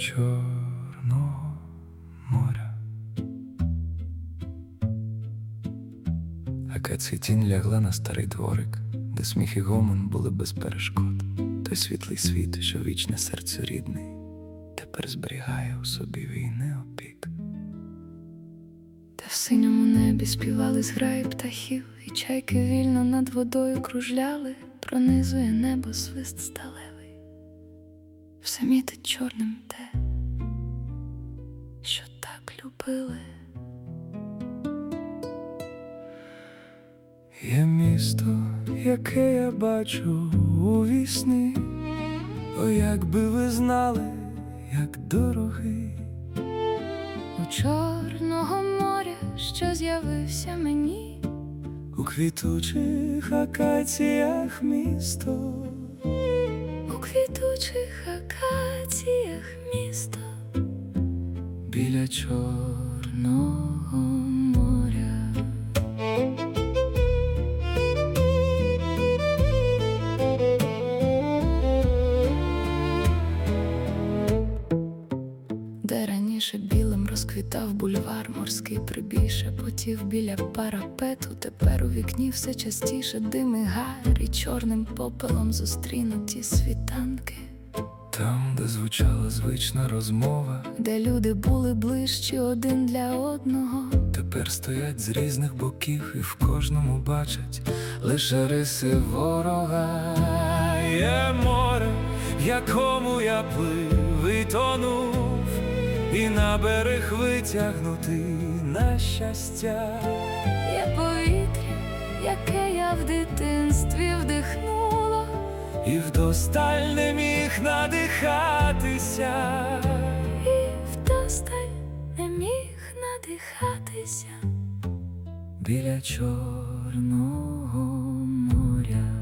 Чорного моря. Акація тінь лягла на старий дворик, де сміх і гомон були без перешкод. Той світлий світ, що вічне серцю рідний, тепер зберігає у собі війни опік. Та в синьому небі співали зграї птахів, і чайки вільно над водою кружляли. Пронизує небо свист сталевий, все мітить чорним те, що так любили. Є місто, яке я бачу у вісні. О, якби ви знали, як дорогий. У Чорного моря, що з'явився мені, У квітучих акаціях місто. у квітучих акаціях місто, Біля Чорного моря. де раніше білим розквітав бульвар, морський прибій шепотів біля парапету. Тепер у вікні все частіше дим і гар, і чорним попелом зустрінуті світанки. Там, де звучала звична розмова, Де люди були ближчі один для одного, тепер стоять з різних боків і в кожному бачать лише риси ворога. Є море, в якому я плив і тонув, і на берег витягнутий на щастя. є повітря, яке я в дитинстві вдихнула, І вдосталь не міг надихатися. і вдосталь не міг надихатися. Біля Чорного моря.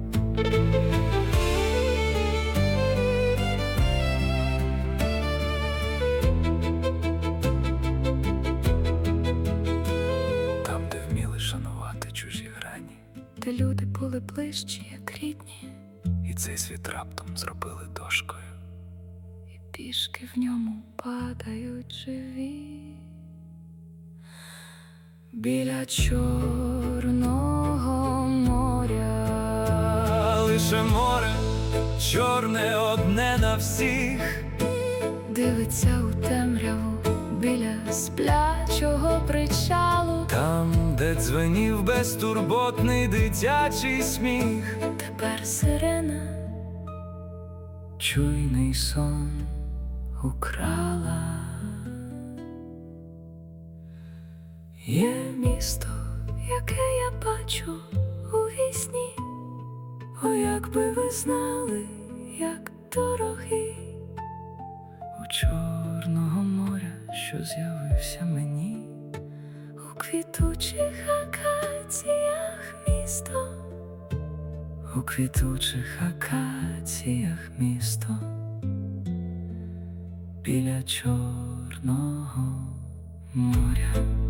Там, де вміли шанувати чужі грані, Де люди були ближчі, як рідні, і цей світ раптом зробили дошкою. і пішки в ньому падають живі. Біля Чорного моря. Лише море чорне одне на всіх. Дивиться у темряву біля сплячого причалу. Там, де дзвенів безтурботний дитячий сміх, Тепер сирена чуйний сон украла. є місто, яке я бачу у вісні. О, якби ви знали, Як дорогий, у Чорного моря, що з'явився мені. у квітучих акаціях місто, У квітучих акаціях місто. Біля Чорного моря.